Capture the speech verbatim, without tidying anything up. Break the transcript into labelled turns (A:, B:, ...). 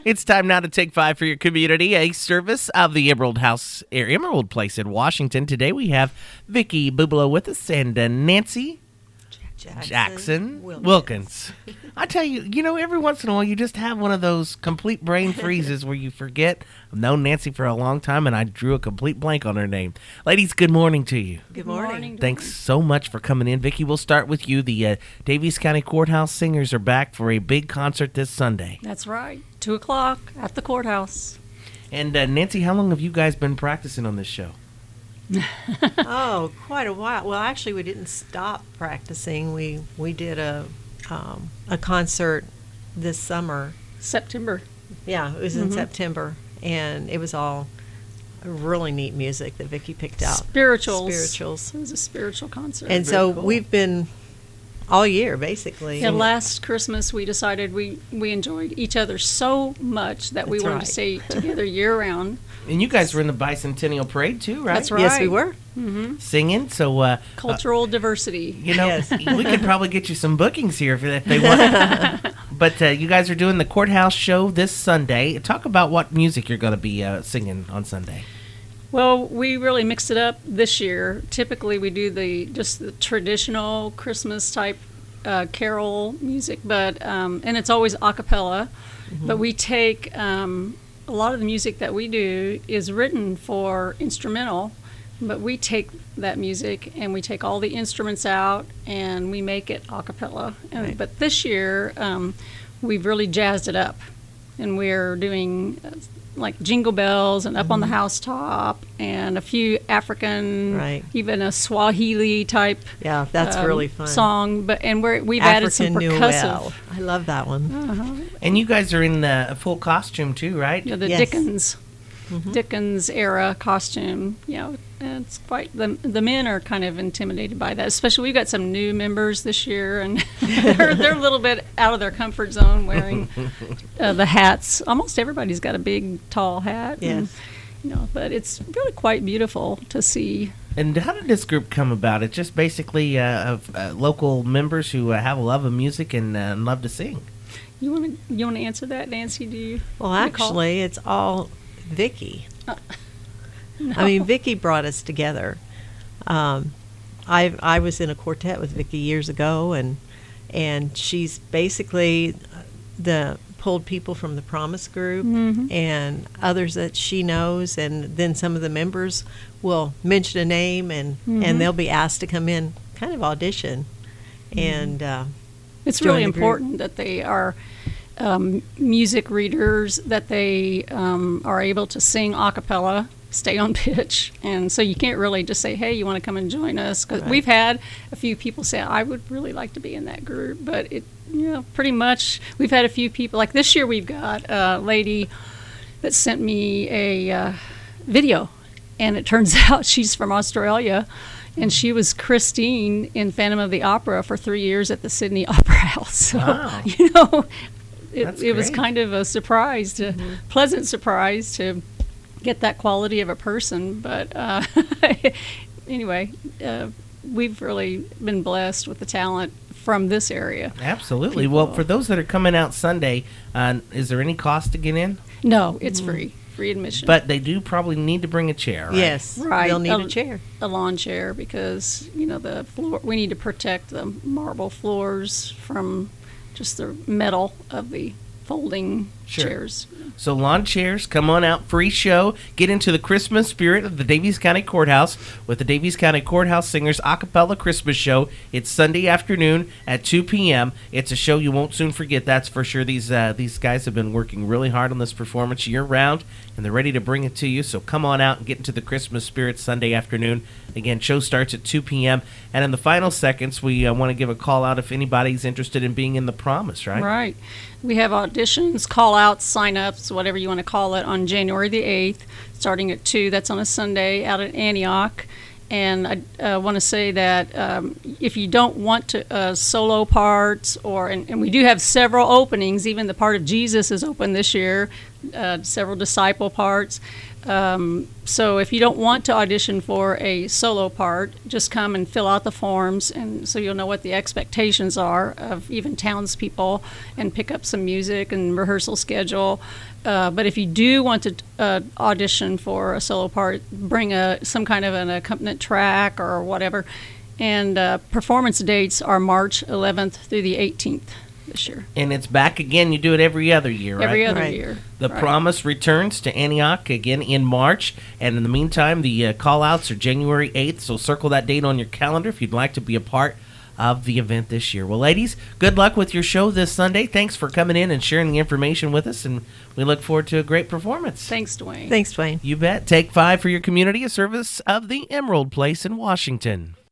A: It's time now to take five for your community, a service of the Emerald House, or Emerald Place in Washington. Today we have Vicki Bubalo with us and uh, Nancy
B: Jackson,
A: Jackson
B: Wilkins.
A: Wilkins. I tell you, you know, every once in a while you just have one of those complete brain freezes where you forget. I've known Nancy for a long time, and I drew a complete blank on her name. Ladies, good morning to you.
B: Good morning. Good morning.
A: Thanks so much for coming in. Vicki, we'll start with you. The uh, Daviess County Courthouse Singers are back for a big concert this Sunday.
C: That's right. Two o'clock at the courthouse.
A: And uh, Nancy, how long have you guys been practicing on this show?
B: Oh, quite a while. Well, actually, we didn't stop practicing. We we did a um, a concert this summer.
C: September.
B: Yeah, it was in
C: Mm-hmm.
B: September, and it was all really neat music that Vicki picked out.
C: Spirituals.
B: Spirituals.
C: It was a spiritual concert.
B: And
A: Very
B: so
A: cool.
B: we've been all year, basically.
C: Yeah, last Christmas we decided we, we enjoyed each other so much that we
B: That's
C: wanted
B: right.
C: to stay together year round.
A: And you guys were in the Bicentennial Parade too, right?
C: That's right.
B: Yes, we were.
C: Mm-hmm.
A: Singing. So, uh,
C: Cultural diversity.
A: you know,
B: Yes.
A: we could probably get you some bookings here if, if they want. But uh, you guys are doing the courthouse show this Sunday. Talk about what music you're going to be uh, singing on Sunday.
C: Well, we really mixed it up this year. Typically we do the just the traditional Christmas type uh, carol music, but um, and it's always a cappella.
B: Mm-hmm.
C: But we take um, a lot of the music that we do is written for instrumental, but we take that music and we take all the instruments out and we make it a cappella. And,
B: Right.
C: But this year um, we've really jazzed it up, and we're doing uh, like Jingle Bells and Up on the Housetop and a few African,
B: Right.
C: even a Swahili type
B: Yeah, that's
C: um,
B: really fun.
C: song. But and we're we've added some
B: African
C: percussive.
B: Noel. I love that one.
C: Uh-huh.
A: And you guys are in uh, a full costume too, right?
C: You know, the
B: Yes.
C: Dickens,
B: Mhm.
C: Dickens era costume. You know, and it's quite the the men are kind of intimidated by that. Especially we've got some new members this year, and they're they're a little bit out of their comfort zone wearing uh, the hats. Almost everybody's got a big tall hat. and,
B: Yes.
C: you know, but it's really quite beautiful to see.
A: And how did this group come about? It's just basically uh, of uh, local members who uh, have a love of music and uh, love to sing.
C: You want to you want to answer that, Nancy? Do you?
B: Well,
C: recall?
B: actually, it's all Vicki.
C: No.
B: I mean, Vicki brought us together. Um, I I was in a quartet with Vicki years ago, and and she's basically the pulled people from the Promise Group
C: Mhm.
B: and others that she knows, and then some of the members will mention a name, and
C: Mhm.
B: and they'll be asked to come in, kind of audition, and. Uh,
C: It's
B: join
C: really
B: the group.
C: important that they are um, music readers, that they um, are able to sing a cappella, stay on pitch. And so you can't really just say, hey, you want to come and join us? Because
B: Right.
C: we've had a few people say, I would really like to be in that group. But it, you know, pretty much we've had a few people, like this year we've got a lady that sent me a uh, video. And it turns out she's from Australia. And she was Christine in Phantom of the Opera for three years at the Sydney Opera House. So,
A: Wow.
C: you know, it,
A: That's
C: it was
A: great.
C: kind of a surprise, to pleasant surprise to get that quality of a person. But uh, anyway, uh, we've really been blessed with the talent from this area.
A: Absolutely.
C: People-
A: Well, for those that are coming out Sunday, uh, is there any cost to get in?
C: No, it's free, free admission.
A: But they do probably need to bring a chair, right?
B: Yes,
C: Right.
B: they'll need
C: Um,
B: a chair.
C: a lawn chair, because you know the floor, we need to protect the marble floors from just the metal of the folding
A: Sure.
C: chairs.
A: So lawn chairs, come on out, free show. Get into the Christmas spirit of the Daviess County Courthouse with the Daviess County Courthouse Singers a cappella Christmas show. It's Sunday afternoon at two p.m. It's a show you won't soon forget, that's for sure. These uh, these guys have been working really hard on this performance year round, and they're ready to bring it to you. So come on out and get into the Christmas spirit Sunday afternoon. Again, show starts at two p.m. And in the final seconds, we uh, want to give a call out if anybody's interested in being in the Promise, right?
C: Right. We have auditions, call-outs, sign-ups, whatever you want to call it, on January the eighth, starting at two. That's on a Sunday out at Antioch. And I uh, want to say that um, if you don't want to uh, solo parts, or and, and we do have several openings. Even the part of Jesus is open this year. Uh, several disciple parts. Um, so if you don't want to audition for a solo part, just come and fill out the forms, and so you'll know what the expectations are of even townspeople, and pick up some music and rehearsal schedule. Uh, but if you do want to uh, audition for a solo part, bring a some kind of an accompaniment track or whatever. And uh, performance dates are March eleventh through the eighteenth this year.
A: And it's back again. You do it every other year, right?
C: Every other
B: Right.
C: year.
A: The
C: Right.
A: Promise returns to Antioch again in March. And in the meantime, the uh, call-outs are January eighth, so circle that date on your calendar if you'd like to be a part of the event this year. Well, ladies, good luck with your show this Sunday. Thanks for coming in and sharing the information with us, and we look forward to a great performance.
C: Thanks, Dwayne.
B: Thanks, Dwayne.
A: You bet. Take Five for your community, a service of the Emerald Place in Washington.